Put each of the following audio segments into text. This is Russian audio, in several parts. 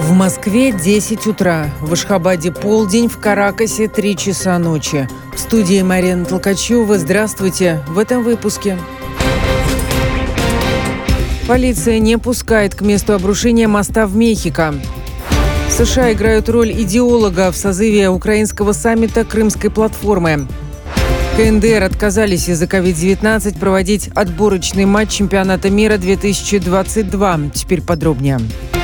В Москве 10 утра, в Ашхабаде полдень, в Каракасе 3 часа ночи. В студии Марина Толкачева. Здравствуйте. В этом выпуске. Полиция не пускает к месту обрушения моста в Мехико. США играют роль идеолога в созыве украинского саммита Крымской платформы. КНДР отказались из-за COVID-19 проводить отборочный матч чемпионата мира 2022. Теперь подробнее.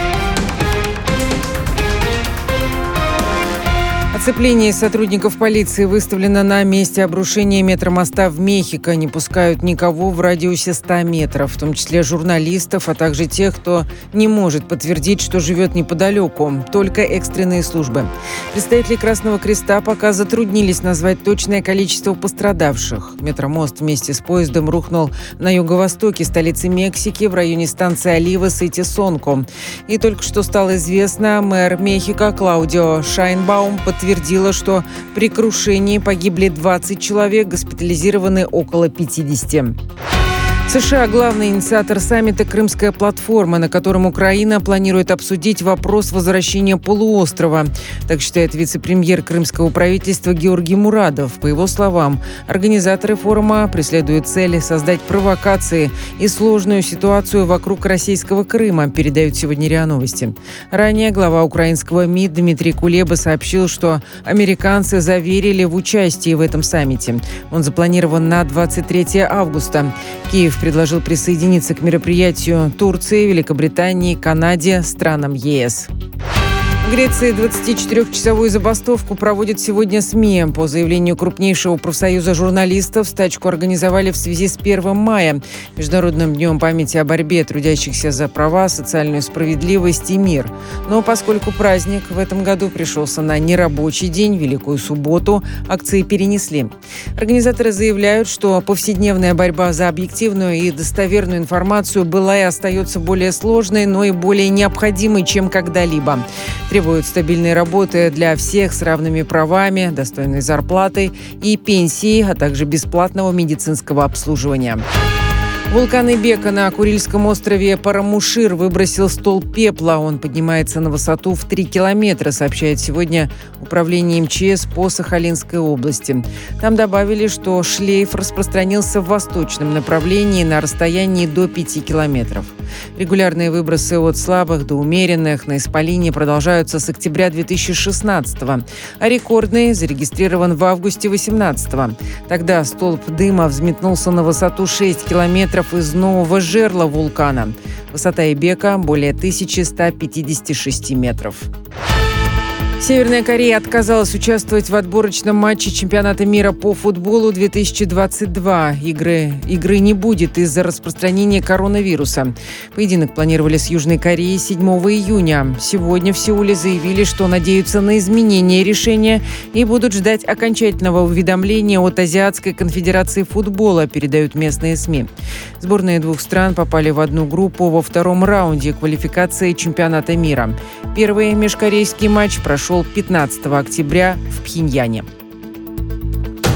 Оцепление сотрудников полиции выставлено на месте обрушения метромоста в Мехико. Не пускают никого в радиусе 100 метров, в том числе журналистов, а также тех, кто не может подтвердить, что живет неподалеку. Только экстренные службы. Представители Красного Креста пока затруднились назвать точное количество пострадавших. Метромост вместе с поездом рухнул на юго-востоке столицы Мексики в районе станции Оливас и Тесонко. И только что стало известно, мэр Мехико Клаудио Шайнбаум подтвердила, что при крушении погибли 20 человек, госпитализированы около 50. США – главный инициатор саммита «Крымская платформа», на котором Украина планирует обсудить вопрос возвращения полуострова. Так считает вице-премьер крымского правительства Георгий Мурадов. По его словам, организаторы форума преследуют цель создать провокации и сложную ситуацию вокруг российского Крыма, передают сегодня РИА Новости. Ранее глава украинского МИД Дмитрий Кулеба сообщил, что американцы заверили в участии в этом саммите. Он запланирован на 23 августа. Киев предложил присоединиться к мероприятию Турции, Великобритании, Канаде, странам ЕС. В Греции 24-часовую забастовку проводят сегодня СМИ. По заявлению крупнейшего профсоюза журналистов, стачку организовали в связи с 1 мая, Международным днем памяти о борьбе трудящихся за права, социальную справедливость и мир. Но поскольку праздник в этом году пришелся на нерабочий день, Великую субботу, акции перенесли. Организаторы заявляют, что повседневная борьба за объективную и достоверную информацию была и остается более сложной, но и более необходимой, чем когда-либо. Требуют стабильной работы для всех с равными правами, достойной зарплатой и пенсией, а также бесплатного медицинского обслуживания. Вулкан Ибека на Курильском острове Парамушир выбросил столб пепла. Он поднимается на высоту в 3 километра, сообщает сегодня управление МЧС по Сахалинской области. Там добавили, что шлейф распространился в восточном направлении на расстоянии до 5 километров. Регулярные выбросы от слабых до умеренных на исполине продолжаются с октября 2016-го, а рекордный зарегистрирован в августе 2018-го. Тогда столб дыма взметнулся на высоту 6 километров из нового жерла вулкана. Высота Ибека более 1156 метров. Северная Корея отказалась участвовать в отборочном матче чемпионата мира по футболу 2022. Игры не будет из-за распространения коронавируса. Поединок планировали с Южной Кореей 7 июня. Сегодня в Сеуле заявили, что надеются на изменение решения и будут ждать окончательного уведомления от Азиатской конфедерации футбола, передают местные СМИ. Сборные двух стран попали в одну группу во втором раунде квалификации чемпионата мира. Первый межкорейский матч прошел 15 октября в Пхеньяне.